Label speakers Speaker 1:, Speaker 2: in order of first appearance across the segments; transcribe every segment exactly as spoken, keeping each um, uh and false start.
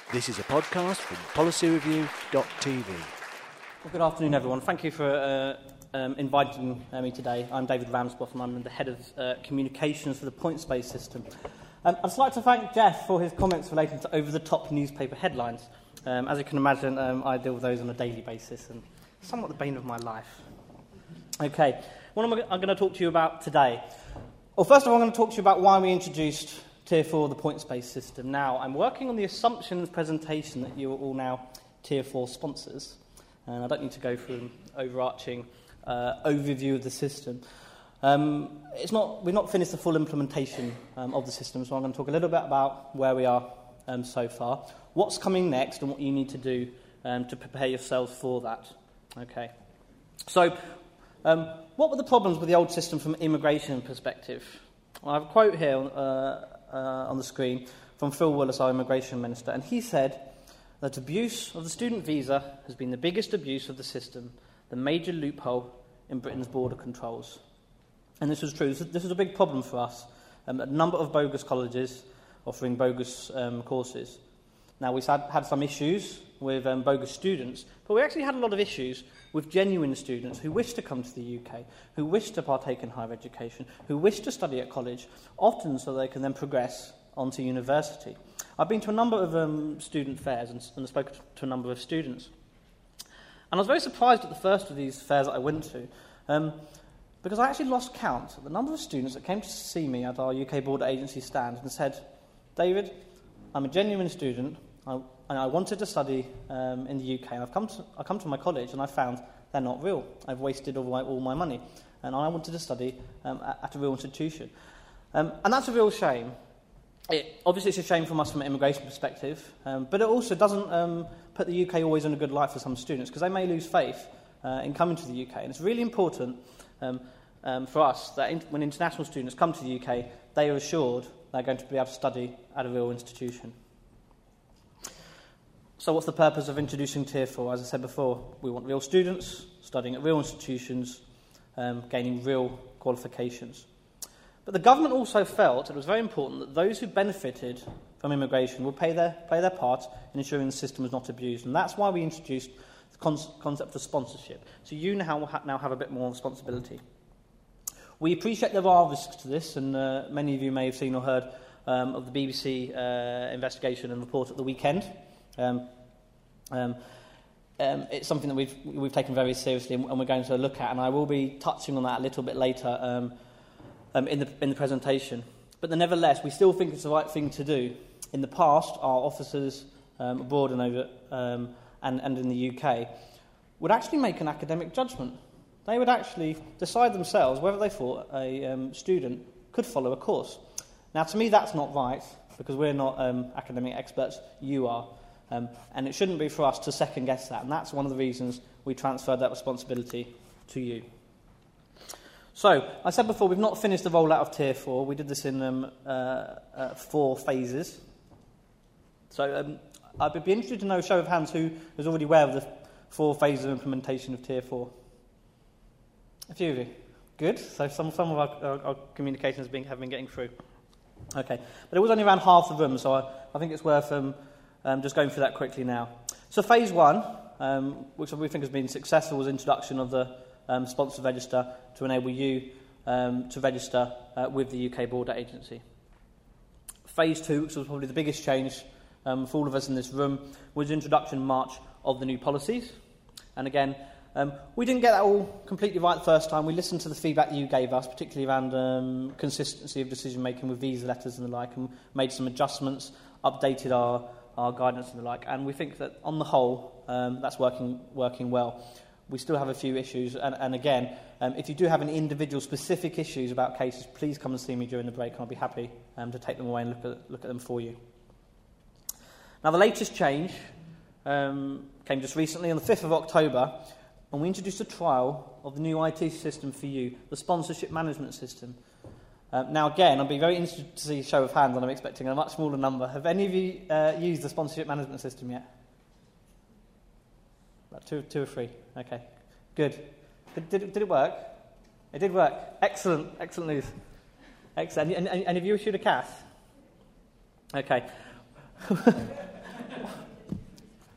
Speaker 1: This is a podcast from policy review dot t v.
Speaker 2: Well, good afternoon, everyone. Thank you for uh, um, inviting uh, me today. I'm David Ramsboff, and I'm the head of uh, communications for the points-based system. Um, I'd just like to thank Jeff for his comments relating to over-the-top newspaper headlines. Um, as you can imagine, um, I deal with those on a daily basis, and somewhat the bane of my life. Okay, what am I, I'm going to talk to you about today? Well, first of all, I'm going to talk to you about why we introduced Tier four, the points-based system. Now, I'm working on the assumptions presentation that you are all now Tier four sponsors, and I don't need to go through an overarching uh, overview of the system. Um, it's not, we've not finished the full implementation um, of the system, so I'm going to talk a little bit about where we are um, so far, what's coming next, and what you need to do um, to prepare yourselves for that. Okay. So, um, what were the problems with the old system from an immigration perspective? Well, I have a quote here uh, uh, on the screen from Phil Willis, our immigration minister, and he said that abuse of the student visa has been the biggest abuse of the system, the major loophole in Britain's border controls. And this was true. This, this was a big problem for us. Um, a number of bogus colleges offering bogus um, courses. Now, we've had, had some issues with um, bogus students, but we actually had a lot of issues with genuine students who wish to come to the U K, who wish to partake in higher education, who wish to study at college, often so they can then progress onto university. I've been to a number of um, student fairs and, and spoken to a number of students. And I was very surprised at the first of these fairs that I went to, um, because I actually lost count of the number of students that came to see me at our U K Border Agency stand and said, David, I'm a genuine student, I, and I wanted to study um, in the U K, and I've come to, I come to my college and I found they're not real. I've wasted all my, all my money, and I wanted to study um, at, at a real institution. Um, and that's a real shame. It, obviously, it's a shame from us from an immigration perspective, um, but it also doesn't um, put the U K always in a good light for some students, because they may lose faith uh, in coming to the U K. And it's really important um, um, for us that in, when international students come to the U K, they are assured they're going to be able to study at a real institution. So what's the purpose of introducing Tier four? As I said before, we want real students studying at real institutions, um, gaining real qualifications. But the government also felt it was very important that those who benefited from immigration would play their, play their part in ensuring the system was not abused. And that's why we introduced the con- concept of sponsorship. So you now, ha- now have a bit more responsibility. We appreciate there are risks to this, and uh, many of you may have seen or heard um, of the B B C uh, investigation and report at the weekend. Um, um, um, it's something that we've we've taken very seriously, and, and we're going to look at, and I will be touching on that a little bit later um, um, in the in the presentation. But nevertheless, we still think it's the right thing to do. In the past, our officers um, abroad and over um, and and in the U K would actually make an academic judgment. They would actually decide themselves whether they thought a um, student could follow a course. Now, to me, that's not right, because we're not um, academic experts. You are. Um, and it shouldn't be for us to second-guess that. And that's one of the reasons we transferred that responsibility to you. So, I said before, we've not finished the rollout of Tier four. We did this in um, uh, uh, four phases. So, um, I'd be interested to know, show of hands, who is already aware of the four phases of implementation of Tier four. A few of you. Good. So some, some of our, our, our communications have been, have been getting through. Okay. But it was only around half the room, so I, I think it's worth um, um, just going through that quickly now. So phase one, um, which we think has been successful, was introduction of the um, sponsor register to enable you um, to register uh, with the U K Border Agency. Phase two, which was probably the biggest change um, for all of us in this room, was introduction in March of the new policies. And again, Um, we didn't get that all completely right the first time. We listened to the feedback that you gave us, particularly around um, consistency of decision-making with visa letters and the like, and made some adjustments, updated our, our guidance and the like. And we think that, on the whole, um, that's working working well. We still have a few issues. And, and again, um, if you do have any individual specific issues about cases, please come and see me during the break, and I'll be happy um, to take them away and look at, look at them for you. Now, the latest change um, came just recently on the fifth of October, and we introduced a trial of the new I T system for you, the sponsorship management system. Uh, now, again, I'll be very interested to see a show of hands, and I'm expecting a much smaller number. Have any of you uh, used the sponsorship management system yet? About two, two or three. Okay, good. Did, did, it, did it work? It did work. Excellent, excellent news. Excellent. And, and, and have you issued a C A S? Okay.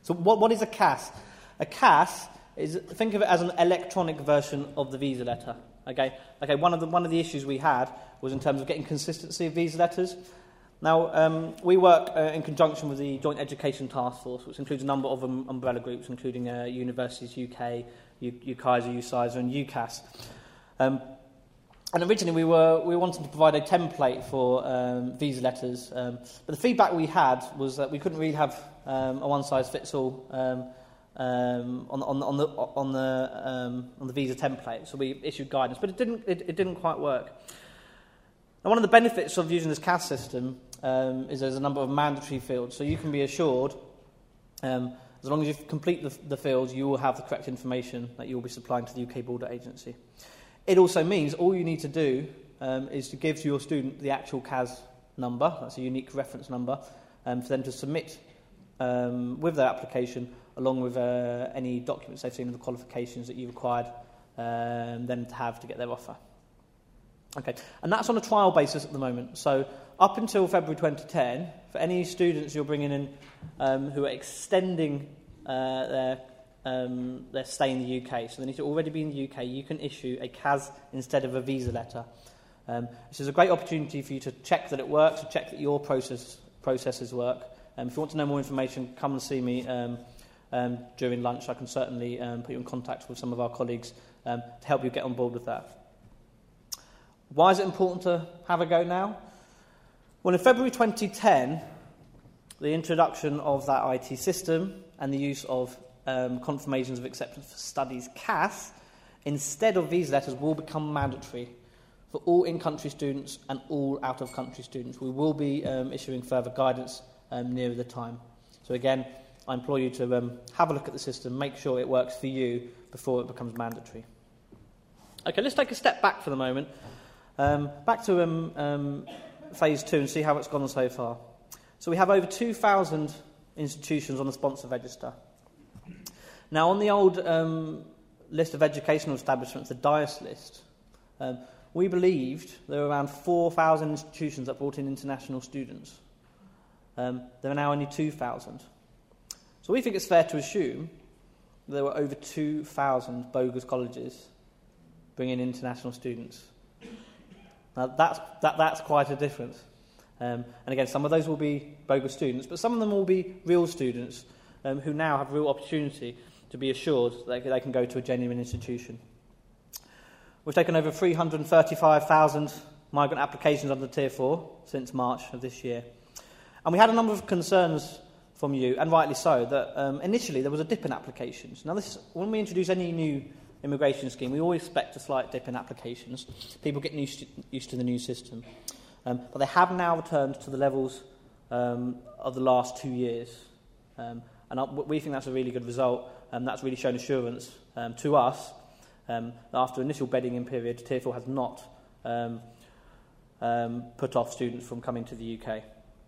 Speaker 2: So what, what is a C A S? A C A S is, think of it as an electronic version of the visa letter. Okay, okay. One of the one of the issues we had was in terms of getting consistency of visa letters. Now um, we work uh, in conjunction with the Joint Education Task Force, which includes a number of um, umbrella groups, including uh, Universities U K, U- UKAISA, USISA, and UCAS. Um, and originally we were we wanted to provide a template for um, visa letters, um, but the feedback we had was that we couldn't really have um, a one-size-fits-all um, um, on, on, on the on the um, on the visa template. So we issued guidance, but it didn't it, it didn't quite work. Now, one of the benefits of using this C A S system um, is there's a number of mandatory fields, so you can be assured, um, as long as you complete the, the fields, you will have the correct information that you will be supplying to the U K Border Agency. It also means all you need to do um, is to give to your student the actual C A S number, that's a unique reference number, um, for them to submit um, with their application, along with uh, any documents they've seen in the qualifications that you required um, them to have to get their offer. Okay, and that's on a trial basis at the moment. So up until February twenty ten, for any students you're bringing in um, who are extending uh, their um, their stay in the U K, so they need to already be in the U K, you can issue a C A S instead of a visa letter. Um, this is a great opportunity for you to check that it works, to check that your process processes work. Um, if you want to know more information, come and see me um, um, during lunch. I can certainly um, put you in contact with some of our colleagues um, to help you get on board with that. Why is it important to have a go now? Well, in February twenty ten, the introduction of that I T system and the use of um, confirmations of acceptance for studies, C A S, instead of visa letters, will become mandatory for all in-country students and all out-of-country students. We will be um, issuing further guidance um, nearer the time. So again, I implore you to um, have a look at the system, make sure it works for you before it becomes mandatory. Okay, let's take a step back for the moment. Um, back to um, um, phase two and see how it's gone so far. So we have over two thousand institutions on the sponsor register. Now, on the old um, list of educational establishments, the D I S list, um, we believed there were around four thousand institutions that brought in international students. Um, there are now only two thousand. So we think it's fair to assume there were over two thousand bogus colleges bringing in international students. Now, that's, that, that's quite a difference. Um, and again, some of those will be bogus students, but some of them will be real students um, who now have real opportunity to be assured that they can go to a genuine institution. We've taken over three hundred thirty-five thousand migrant applications under Tier four since March of this year. And we had a number of concerns from you, and rightly so, that um, initially there was a dip in applications. Now, this, when we introduce any new immigration scheme, we always expect a slight dip in applications. People get used to, used to the new system. Um, but they have now returned to the levels um, of the last two years. Um, and we think that's a really good result, and that's really shown assurance um, to us um, that after initial bedding in period, Tier four has not um, um, put off students from coming to the U K.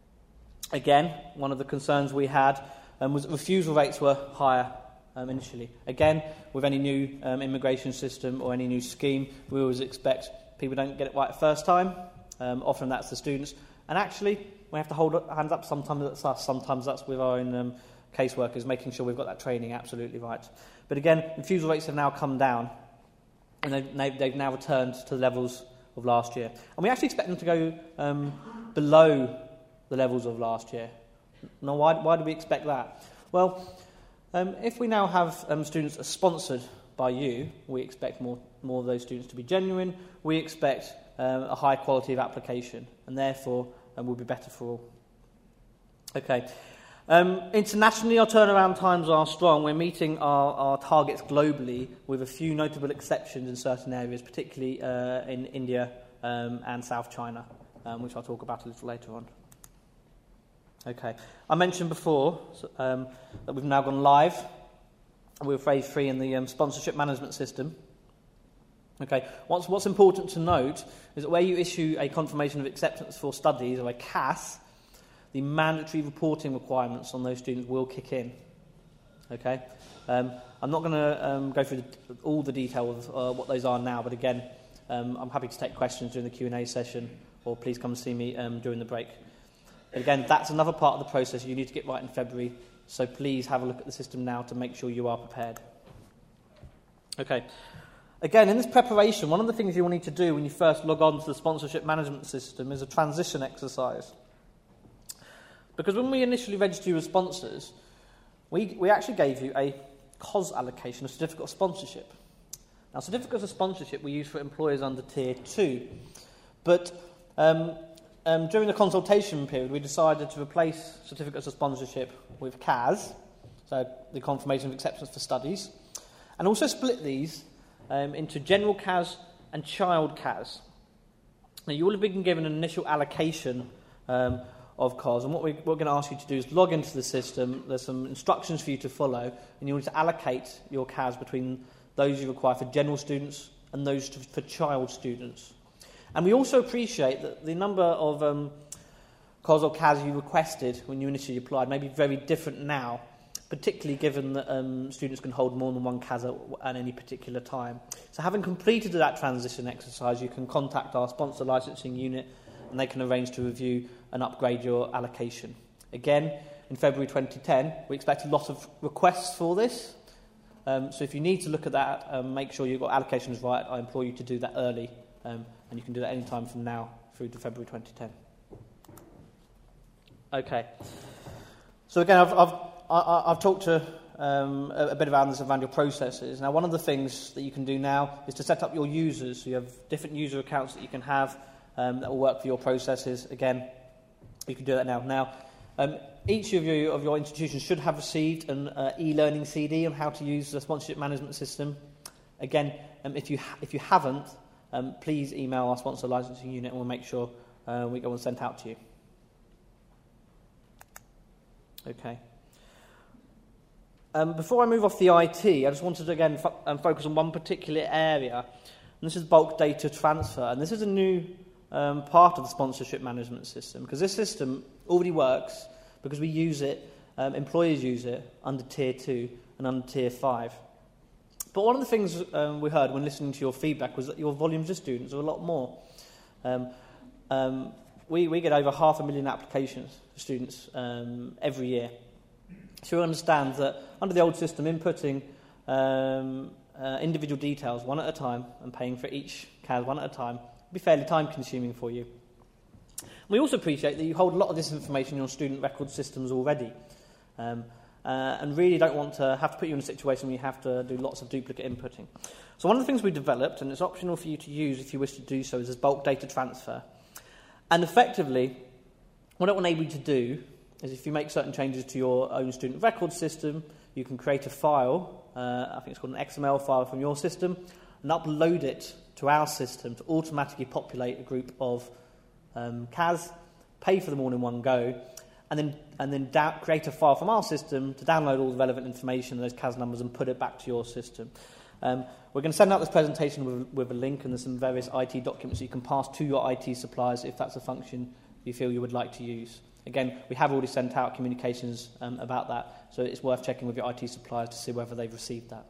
Speaker 2: Again, one of the concerns we had um, was that refusal rates were higher um, initially. Again, with any new um, immigration system or any new scheme, we always expect people don't get it right the first time. Um, often that's the students. And actually, we have to hold up, hands up. Sometimes that's us. Sometimes that's with our own um, caseworkers, making sure we've got that training absolutely right. But again, refusal rates have now come down, and they've, they've now returned to the levels of last year. And we actually expect them to go um, below the levels of last year. Now, why, why do we expect that? Well, um, if we now have um, students that are sponsored by you, we expect more, more of those students to be genuine. We expect um, a high quality of application, and therefore um, will be better for all. Okay. Um, internationally, our turnaround times are strong. We're meeting our, our targets globally, with a few notable exceptions in certain areas, particularly uh, in India um, and South China, um, which I'll talk about a little later on. Okay. I mentioned before um, that we've now gone live with phase three in the um, sponsorship management system. Okay. What's, what's important to note is that where you issue a confirmation of acceptance for studies, or a C A S, the mandatory reporting requirements on those students will kick in. Okay. Um, I'm not going to um, go through the, all the detail of uh, what those are now, but again, um, I'm happy to take questions during the Q and A session, or please come and see me um, during the break. But again, that's another part of the process you need to get right in February, so please have a look at the system now to make sure you are prepared. Okay. Again, in this preparation, one of the things you will need to do when you first log on to the sponsorship management system is a transition exercise. Because when we initially registered you as sponsors, we, we actually gave you a C O S allocation, a certificate of sponsorship. Now, certificates of sponsorship we use for employers under Tier two. But um, um, during the consultation period, we decided to replace certificates of sponsorship with C A S, so the Confirmation of Acceptance for Studies, and also split these um, into General C A S and Child C A S. Now, you will have been given an initial allocation um, of C A S, and what we, we're going to ask you to do is log into the system. There's some instructions for you to follow, and you need to allocate your C A S between those you require for general students and those to, for child students. And we also appreciate that the number of um, C A S or C A S you requested when you initially applied may be very different now, particularly given that um, students can hold more than one C A S at, at any particular time. So having completed that transition exercise, you can contact our sponsor licensing unit and they can arrange to review and upgrade your allocation. Again, in February twenty ten, we expect a lot of requests for this. Um, so if you need to look at that, um, make sure you've got allocations right. I implore you to do that early, um, and you can do that any time from now through to February twenty ten. Okay. So again, I've, I've, I, I've talked to um, a, a bit around this, around your processes. Now, one of the things that you can do now is to set up your users. So you have different user accounts that you can have um, that will work for your processes. Again, you can do that now. Now, um, each of you of your institutions should have received an uh, e-learning C D on how to use the sponsorship management system. Again, um, if you ha- if you haven't, um, please email our sponsor licensing unit and we'll make sure uh, we get one sent out to you. Okay. Um, before I move off the I T, I just wanted to again fo- um, focus on one particular area, and this is bulk data transfer. And this is a new um, part of the sponsorship management system, because this system already works because we use it, um, employers use it under Tier two and under Tier five. But one of the things um, we heard when listening to your feedback was that your volumes of students are a lot more. Um, um, we, we get over half a million applications for students um, every year. So you understand that under the old system, inputting um, uh, individual details one at a time and paying for each C A S one at a time would be fairly time-consuming for you. We also appreciate that you hold a lot of this information in your student record systems already, um, uh, and really don't want to have to put you in a situation where you have to do lots of duplicate inputting. So one of the things we developed, and it's optional for you to use if you wish to do so, is this bulk data transfer. And effectively, what it will enable you to do is if you make certain changes to your own student record system, you can create a file, uh, I think it's called an X M L file from your system, and upload it to our system to automatically populate a group of um, C A S, pay for them all in one go, and then and then da- create a file from our system to download all the relevant information, those C A S numbers, and put it back to your system. Um, we're going to send out this presentation with, with a link, and there's some various I T documents you can pass to your I T suppliers if that's a function you feel you would like to use. Again, we have already sent out communications um, about that, so it's worth checking with your I T suppliers to see whether they've received that.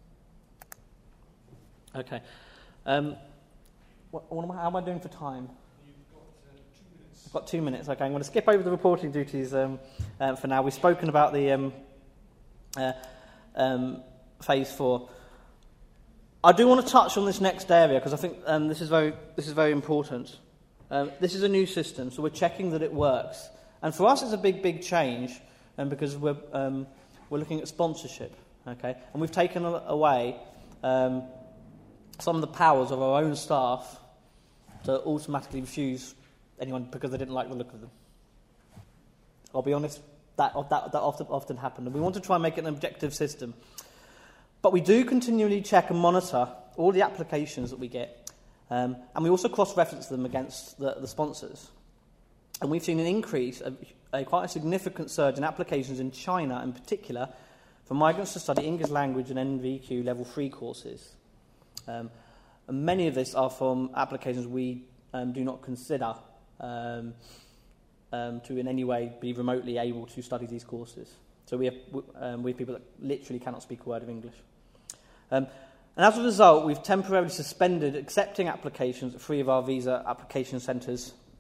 Speaker 2: Okay. Um, what, what am I, how am I doing for time?
Speaker 3: You've got uh, two minutes.
Speaker 2: I've got two minutes. Okay, I'm going to skip over the reporting duties um, uh, for now. We've spoken about the um, uh, um, phase four. I do want to touch on this next area because I think um, this is very this is very important. Um, this is a new system, so we're checking that it works. And for us, it's a big, big change, um, because we're um, we're looking at sponsorship, okay? And we've taken away um, some of the powers of our own staff to automatically refuse anyone because they didn't like the look of them. I'll be honest, that that that often often happened, and we want to try and make it an objective system. But we do continually check and monitor all the applications that we get, um, and we also cross-reference them against the, the sponsors. And we've seen an increase, a, a quite a significant surge in applications in China in particular for migrants to study English language and N V Q level three courses. Um, and many of these are from applications we um, do not consider um, um, to in any way be remotely able to study these courses. So we have, um, we have people that literally cannot speak a word of English. Um, and as a result, we've temporarily suspended accepting applications at three of our visa application centres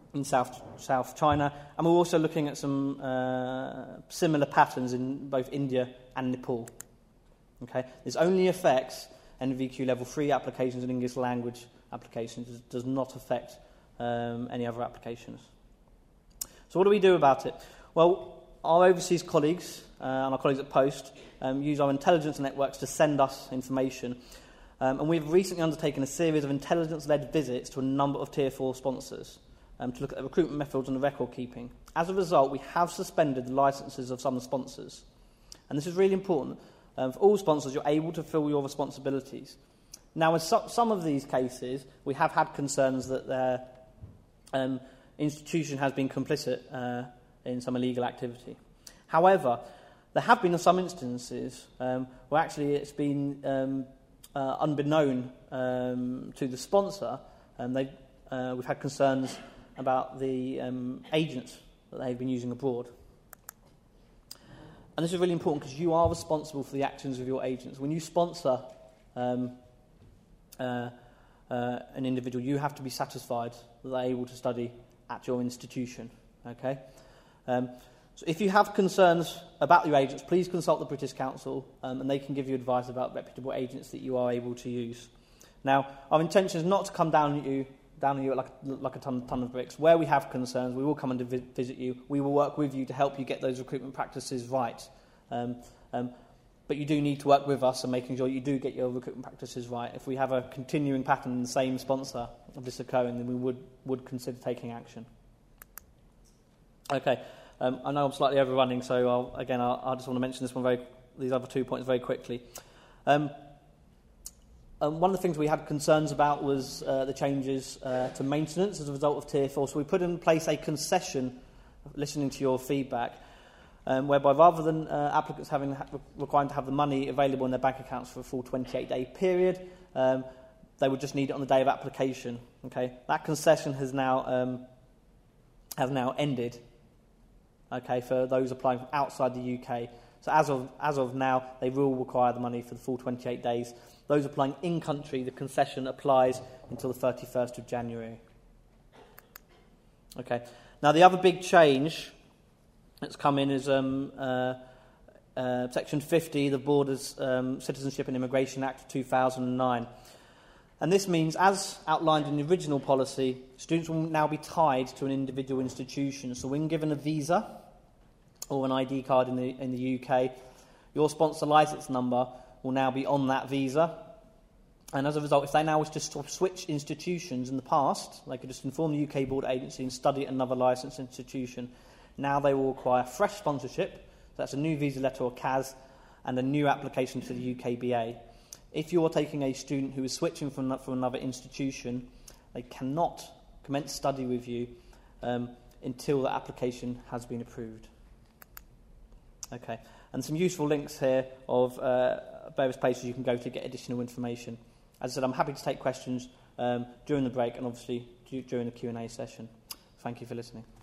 Speaker 2: in South South China, and we're also looking at some uh, similar patterns in both India and Nepal. Okay, this only affects N V Q level three applications and English language applications. It does not affect um, any other applications. So what do we do about it? Well, our overseas colleagues uh, and our colleagues at Post um, use our intelligence networks to send us information. Um, and we've recently undertaken a series of intelligence-led visits to a number of Tier four sponsors um, to look at the recruitment methods and the record keeping. As a result, we have suspended the licences of some of the sponsors. And this is really important. Um, for all sponsors, you're able to fill your responsibilities. Now, in so- some of these cases, we have had concerns that their um, institution has been complicit uh, in some illegal activity. However, there have been some instances um, where actually it's been um, uh, unbeknown um, to the sponsor, and they, uh, we've had concerns about the um, agents that they've been using abroad. And this is really important because you are responsible for the actions of your agents. When you sponsor um, uh, uh, an individual, you have to be satisfied that they're able to study at your institution. Okay? Um, so if you have concerns about your agents, please consult the British Council um, and they can give you advice about reputable agents that you are able to use. Now, our intention is not to come down at you, down on you like, like a ton, ton of bricks. Where we have concerns, we will come and vi- visit you. We will work with you to help you get those recruitment practices right. Um, um, but you do need to work with us and making sure you do get your recruitment practices right. If we have a continuing pattern in the same sponsor of this occurring, then we would, would consider taking action. Okay, um, I know I'm slightly overrunning, so I'll, again, I'll, I just want to mention this one very, these other two points very quickly. Um, um, one of the things we had concerns about was uh, the changes uh, to maintenance as a result of Tier four. So we put in place a concession, listening to your feedback, um, whereby rather than uh, applicants having ha- required to have the money available in their bank accounts for a full twenty-eight day period, um, they would just need it on the day of application. Okay, that concession has now um, has now ended. Okay, for those applying from outside the U K. So as of as of now, they will require the money for the full twenty-eight days. Those applying in country, the concession applies until the thirty-first of January. Okay. Now the other big change that's come in is um, uh, uh, Section fifty, the Borders, um, Citizenship and Immigration Act of two thousand nine. And this means, as outlined in the original policy, students will now be tied to an individual institution. So when given a visa or an I D card in the in the U K, your sponsor licence number will now be on that visa. And as a result, if they now wish to switch institutions in the past, they could just inform the U K Board Agency and study at another licensed institution. Now they will require fresh sponsorship, so that's a new visa letter or C A S, and a new application to the U K B A. If you're taking a student who is switching from, from another institution, they cannot commence study with you um, until the application has been approved. Okay, and some useful links here of uh, various places you can go to get additional information. As I said, I'm happy to take questions um, during the break and obviously during the Q and A session. Thank you for listening.